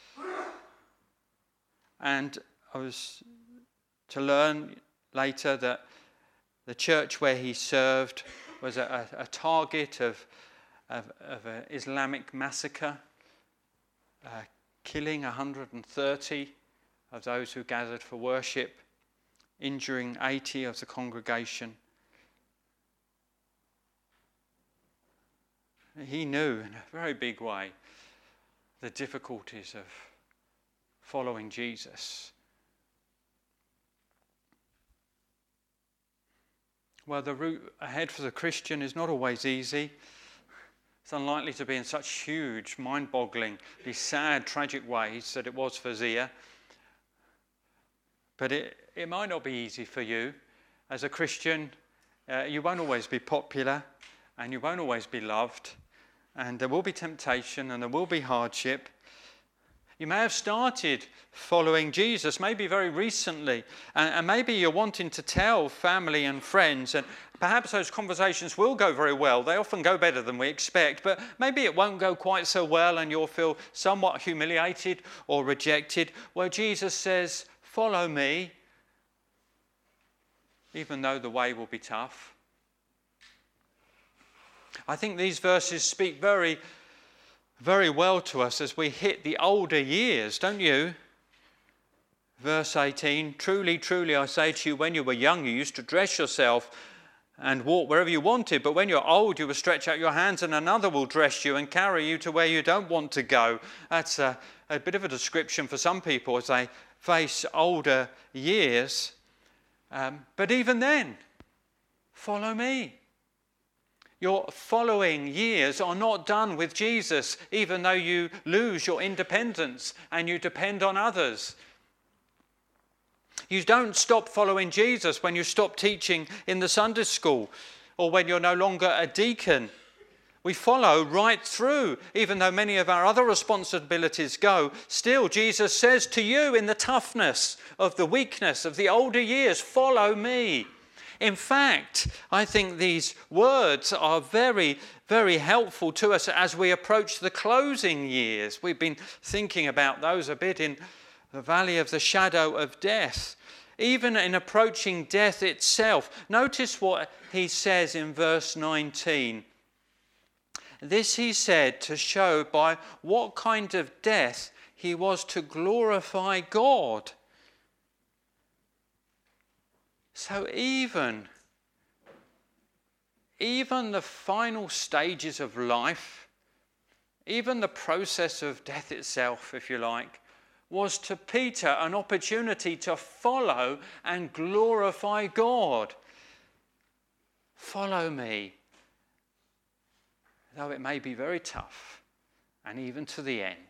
And I was to learn later that the church where he served was a target of an Islamic massacre, killing 130 of those who gathered for worship, injuring 80 of the congregation. He knew in a very big way the difficulties of following Jesus. Well, the route ahead for the Christian is not always easy. It's unlikely to be in such huge, mind-bogglingly sad, tragic ways that it was for Zia. But it might not be easy for you. As a Christian, you won't always be popular, and you won't always be loved, and there will be temptation, and there will be hardship. You may have started following Jesus, maybe very recently, and maybe you're wanting to tell family and friends, and perhaps those conversations will go very well. They often go better than we expect, but maybe it won't go quite so well, and you'll feel somewhat humiliated or rejected. Well, Jesus says, follow me, even though the way will be tough. I think these verses speak very well to us as we hit the older years, don't you? Verse 18, truly, truly, I say to you, when you were young, you used to dress yourself and walk wherever you wanted, but when you're old, you will stretch out your hands and another will dress you and carry you to where you don't want to go. That's a bit of a description for some people as they face older years. But even then, follow me. Your following years are not done with Jesus, even though you lose your independence and you depend on others. You don't stop following Jesus when you stop teaching in the Sunday school or when you're no longer a deacon. We follow right through, even though many of our other responsibilities go. Still, Jesus says to you in the toughness of the weakness of the older years, follow me. In fact, I think these words are very, very helpful to us as we approach the closing years. We've been thinking about those a bit in the valley of the shadow of death. Even in approaching death itself, notice what he says in verse 19. This he said to show by what kind of death he was to glorify God. So even the final stages of life, even the process of death itself, if you like, was to Peter an opportunity to follow and glorify God. Follow me, though it may be very tough, and even to the end.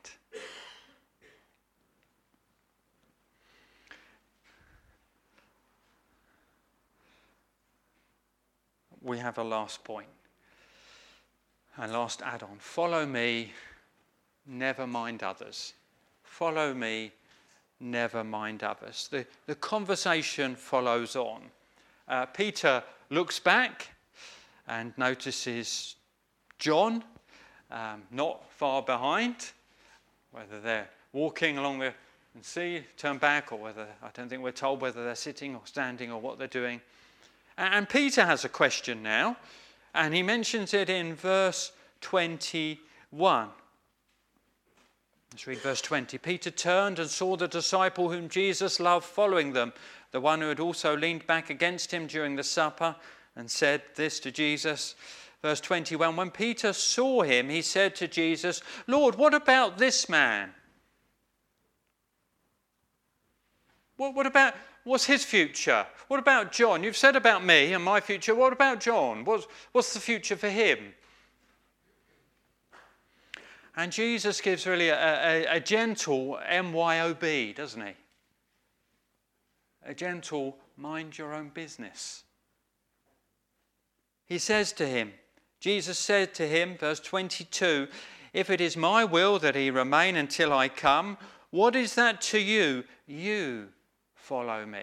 We have a last point, a last add-on. Follow me, never mind others. Follow me, never mind others. The conversation follows on. Peter looks back and notices John not far behind, whether they're walking along the sea, turn back, or whether, I don't think we're told whether they're sitting or standing or what they're doing. And Peter has a question now, and he mentions it in verse 21. Let's read verse 20. Peter turned and saw the disciple whom Jesus loved following them, the one who had also leaned back against him during the supper, and said this to Jesus. Verse 21, when Peter saw him, he said to Jesus, Lord, what about this man? What's his future? What about John? You've said about me and my future. What about John? What's the future for him? And Jesus gives really a gentle MYOB, doesn't he? A gentle mind your own business. He says to him, Jesus said to him, verse 22, if it is my will that he remain until I come, what is that to you? You follow me.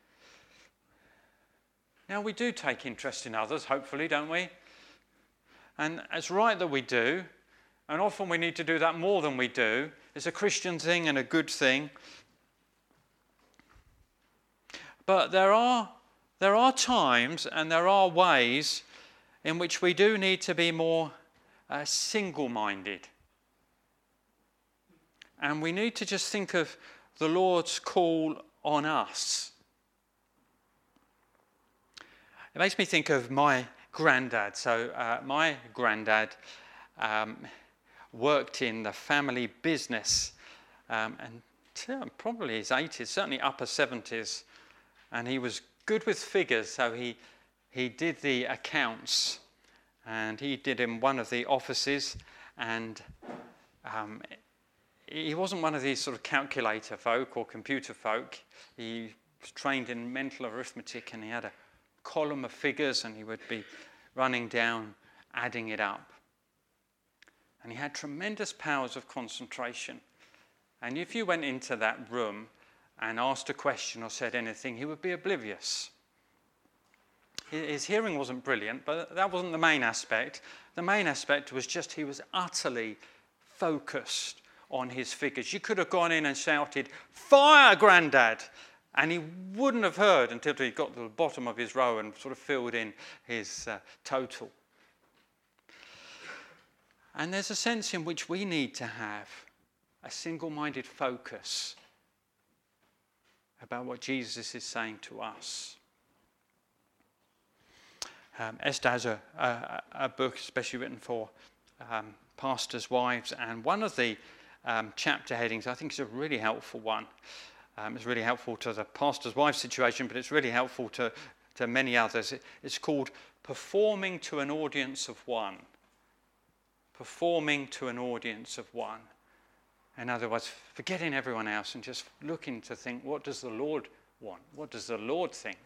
Now we do take interest in others, hopefully, don't we? And it's right that we do. And often we need to do that more than we do. It's a Christian thing and a good thing. But there are times and there are ways in which we do need to be more single-minded. And we need to just think of the Lord's call on us. It makes me think of my granddad. So my granddad worked in the family business until probably his 80s, certainly upper 70s. And he was good with figures, so he did the accounts, and he did in one of the offices, and he wasn't one of these sort of calculator folk or computer folk. He was trained in mental arithmetic, and he had a column of figures, and he would be running down, adding it up. And he had tremendous powers of concentration. And if you went into that room and asked a question or said anything, he would be oblivious. His hearing wasn't brilliant, but that wasn't the main aspect. The main aspect was just he was utterly focused on his figures. You could have gone in and shouted, "Fire, Grandad!" and he wouldn't have heard until he got to the bottom of his row and sort of filled in his total. And there's a sense in which we need to have a single-minded focus about what Jesus is saying to us. Esther has a book especially written for pastors' wives, and one of the chapter headings I think is a really helpful one. It's really helpful to the pastor's wife situation, but it's really helpful to many others. It's called Performing to an Audience of One. Performing to an audience of one. In other words, forgetting everyone else and just looking to think, what does the Lord want? What does the Lord think?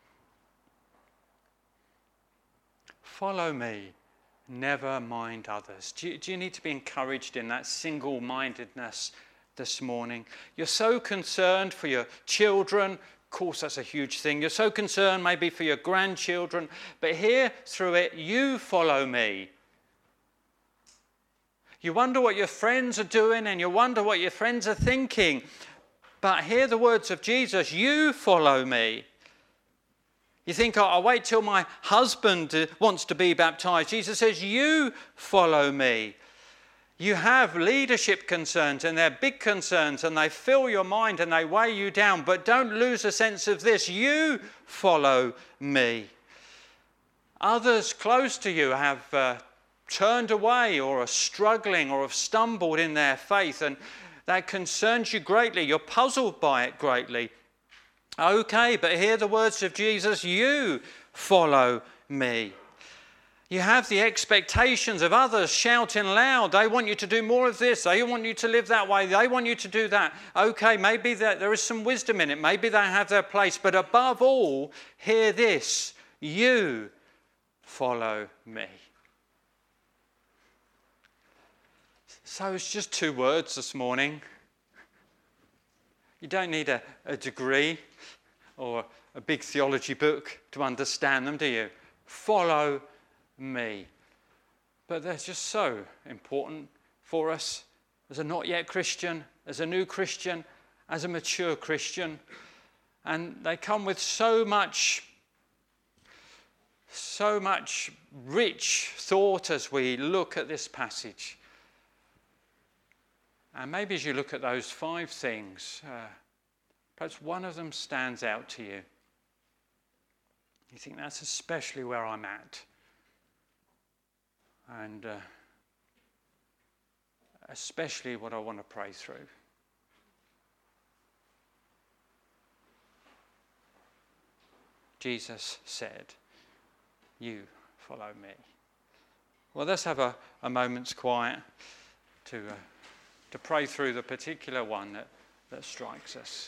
Follow me, never mind others. Do you need to be encouraged in that single-mindedness this morning? You're so concerned for your children. Of course, that's a huge thing. You're so concerned maybe for your grandchildren. But here, through it, you follow me. You wonder what your friends are doing and you wonder what your friends are thinking. But hear the words of Jesus, you follow me. You think, I'll wait till my husband wants to be baptized. Jesus says, you follow me. You have leadership concerns and they're big concerns and they fill your mind and they weigh you down. But don't lose a sense of this. You follow me. Others close to you have turned away or are struggling or have stumbled in their faith, and that concerns you greatly. You're puzzled by it greatly. Okay, but hear the words of Jesus, you follow me. You have the expectations of others shouting loud. They want you to do more of this. They want you to live that way. They want you to do that. Okay, maybe there is some wisdom in it. Maybe they have their place. But above all, hear this, you follow me. So it's just 2 words this morning. You don't need a degree or a big theology book to understand them, do you? Follow me. But they're just so important for us as a not yet Christian, as a new Christian, as a mature Christian. And they come with so much rich thought as we look at this passage. And maybe as you look at those 5 things, perhaps one of them stands out to you. You think that's especially where I'm at. And especially what I want to pray through. Jesus said, you follow me. Well, let's have a moment's quiet to pray through the particular one that strikes us.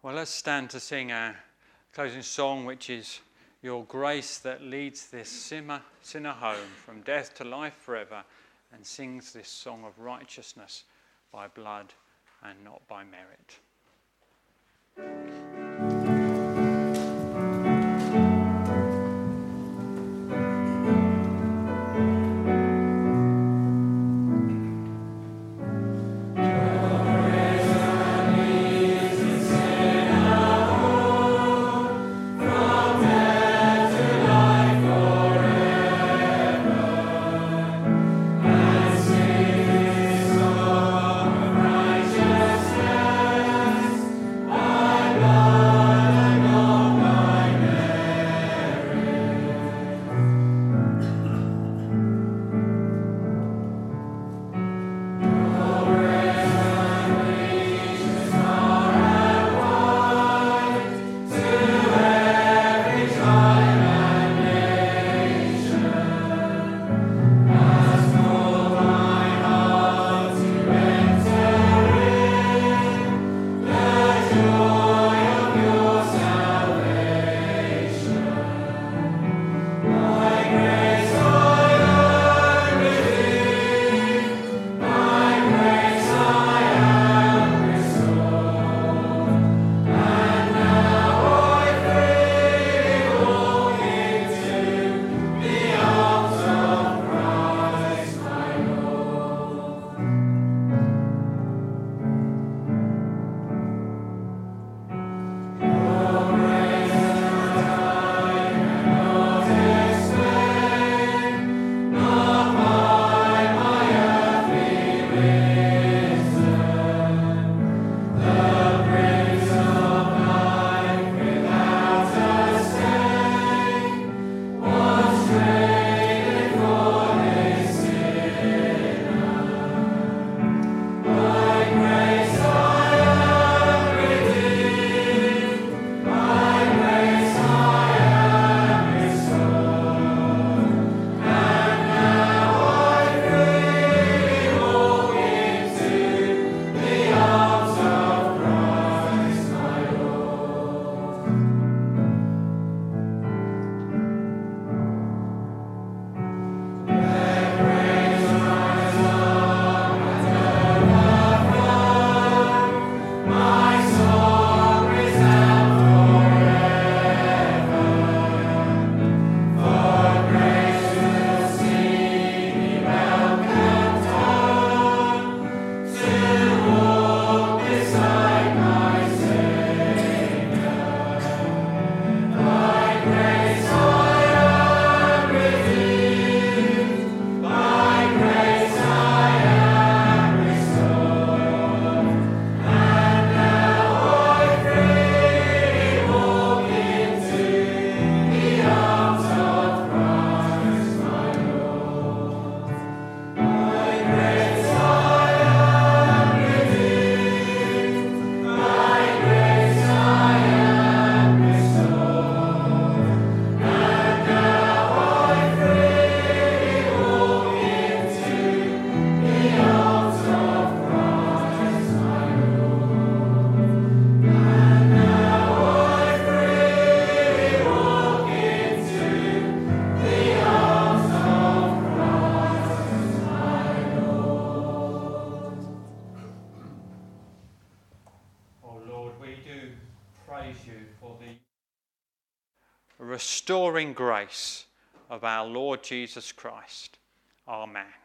Well, let's stand to sing our closing song, which is Your Grace That Leads This Sinner Home from Death to Life Forever, and sings this song of righteousness by blood and not by merit. Restoring grace of our Lord Jesus Christ. Amen.